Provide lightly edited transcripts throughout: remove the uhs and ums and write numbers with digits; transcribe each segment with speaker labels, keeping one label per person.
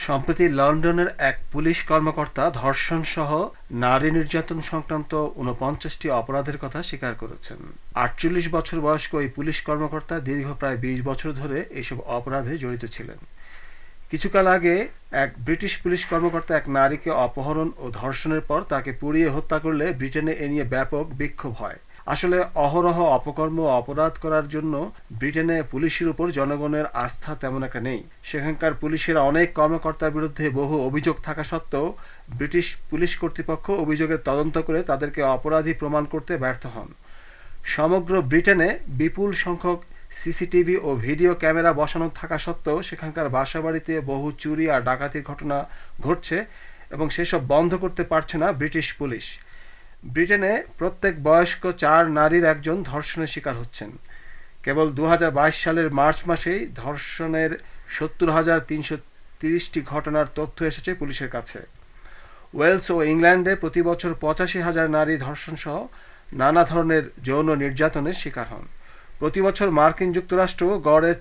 Speaker 1: সম্প্রতি লন্ডনের এক পুলিশ কর্মকর্তা ধর্ষণসহ নারী নির্যাতন সংক্রান্ত ৪৯টি অপরাধের কথা স্বীকার করেছেন। ৪৮ বছর বয়স্ক ওই পুলিশ কর্মকর্তা দীর্ঘ প্রায় ২০ বছর ধরে এসব অপরাধে জড়িত ছিলেন। কিছুকাল আগে এক ব্রিটিশ পুলিশ কর্মকর্তা এক নারীকে অপহরণ ও ধর্ষণের পর তাকে পুড়িয়ে হত্যা করলে ব্রিটেনে এ নিয়ে ব্যাপক বিক্ষোভ হয়। আসলে অহরহ অপকর্ম ও অপরাধ করার জন্য ব্রিটেনে পুলিশের উপর জনগণের আস্থা তেমন একটা নেই। সেখানকার পুলিশের অনেক কর্মকর্তার বিরুদ্ধে বহু অভিযোগ থাকা সত্ত্বেও ব্রিটিশ পুলিশ কর্তৃপক্ষ অভিযোগের তদন্ত করে তাদেরকে অপরাধী প্রমাণ করতে ব্যর্থ হন। সমগ্র ব্রিটেনে বিপুল সংখ্যক সিসিটিভি ও ভিডিও ক্যামেরা বসানো থাকা সত্ত্বেও সেখানকার বাসাবাড়িতে বহু চুরি আর ডাকাতির ঘটনা ঘটছে এবং সেসব বন্ধ করতে পারছে না ব্রিটিশ পুলিশ। ব্রিটেনে প্রত্যেক বয়স্ক ৪ নারীর একজন ধর্ষণের শিকার হচ্ছেন। কেবল ২০২২ সালের মার্চ মাসেই ধর্ষণের ৭০,৩৩০টি ঘটনার তথ্য এসেছে পুলিশের কাছে। ওয়েলস ও ইংল্যান্ডে প্রতি বছর ৮৫,০০০ নারী ধর্ষণসহ নানা ধরনের যৌন নির্যাতনের শিকার হন। প্রতি বছর মার্কিন যুক্তরাষ্ট্র গড়ে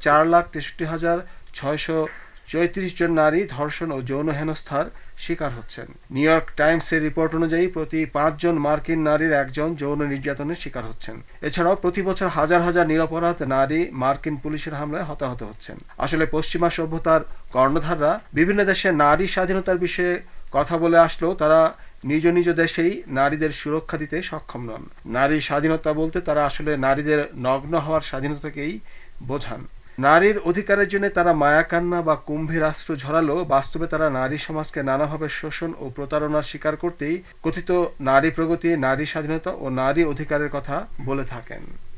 Speaker 1: ৪,৬৩,৬৩৪ জন নারী ধর্ষণ ও যৌন হেনস্থার শিকার হচ্ছেন। নিউ ইয়র্ক টাইমসের রিপোর্ট অনুযায়ী প্রতি ৫ জন মার্কিন নারীর একজন যৌন নির্যাতনের শিকার হচ্ছেন। এছাড়াও প্রতি বছর হাজার হাজার নিরপরাধ নারী মার্কিন পুলিশের হামলায় হতাহত হচ্ছেন। আসলে পশ্চিমা সভ্যতার কর্ণধাররা বিভিন্ন দেশে নারী স্বাধীনতার বিষয়ে কথা বলে আসলেও তারা নিজ নিজ দেশেই নারীদের সুরক্ষা দিতে সক্ষম নন। নারী স্বাধীনতা বলতে তারা আসলে নারীদের নগ্ন হওয়ার স্বাধীনতাকেই বোঝান। নারীর অধিকারের জন্য তারা মায়াকান্না বা কুম্ভীর অস্ত্র ঝরালেও বাস্তবে তারা নারী সমাজকে নানাভাবে শোষণ ও প্রতারণার শিকার করতেই কথিত নারী প্রগতি, নারী স্বাধীনতা ও নারী অধিকারের কথা বলে থাকেন।